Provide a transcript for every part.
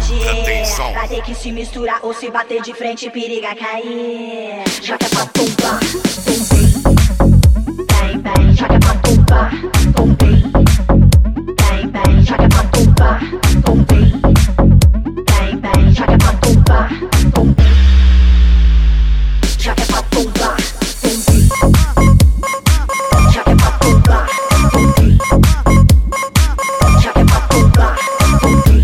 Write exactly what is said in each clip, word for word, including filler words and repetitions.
alta tensão. Vai ter que se misturar ou se bater de frente, periga cair. Joga pra tombar, tombei. Bem, bem, joga pra tombar, tombei. Bem, bem, joga pra tombar, tombei. Bem, bem, joga pra tombar, tombei. Joga pra tombar, tombei. Joga pra tombar, tombei. Joga pra tombar, tombei.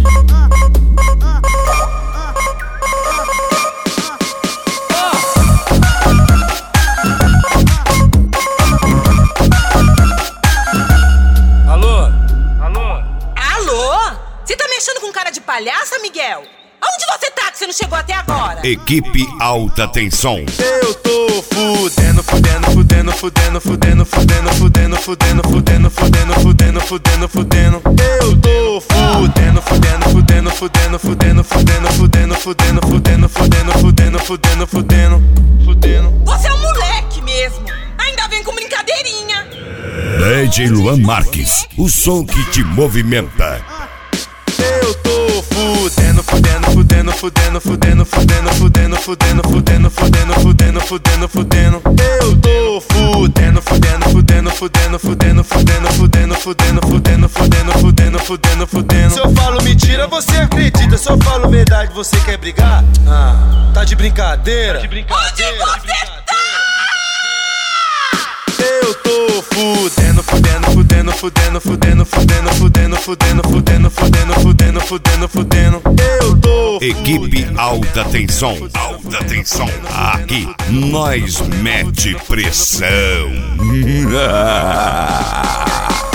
Alô? Alô? Alô? Você tá me achando com cara de palhaça, Miguel? Aonde você tá que você não chegou até agora? Equipe Alta Tensão. Eu tô fudendo, fudendo, fudendo, fudendo, fudendo, fudendo, fudendo, fudendo, fudendo, fudendo, fudendo, fudendo, fudendo. Eu tô fudendo, fudendo, fudendo, fudendo, fudendo, fudendo, fudendo, fudendo, fudendo, fudendo, fudendo, fudendo, fudendo, fudendo. Você é um moleque mesmo. Ainda vem com brincadeirinha. D J Luan Marques, o som que te movimenta. Eu tô fudendo, fudendo, fudendo, fudendo, fudendo, fudendo, fudendo, fudendo, fudendo, fudendo, fudendo, fudendo, fudendo. Eu tô fudendo, fudendo, fudendo, fudendo, fudendo, fudendo, fudendo, fudendo, fudendo, fudendo, fudendo, fudendo, fudendo. Se eu falo mentira, você acredita. Se eu falo verdade, você quer brigar? Ah, tá de brincadeira? Onde você tá? Eu tô fudendo, fudendo, fudendo, fudendo, fudendo, fudendo, fudendo, fudendo, fudendo, fudendo, fudendo, fudendo, fudendo. Eu tô Equipe Alta Tensão. Alta Tensão. Aqui nós mete pressão.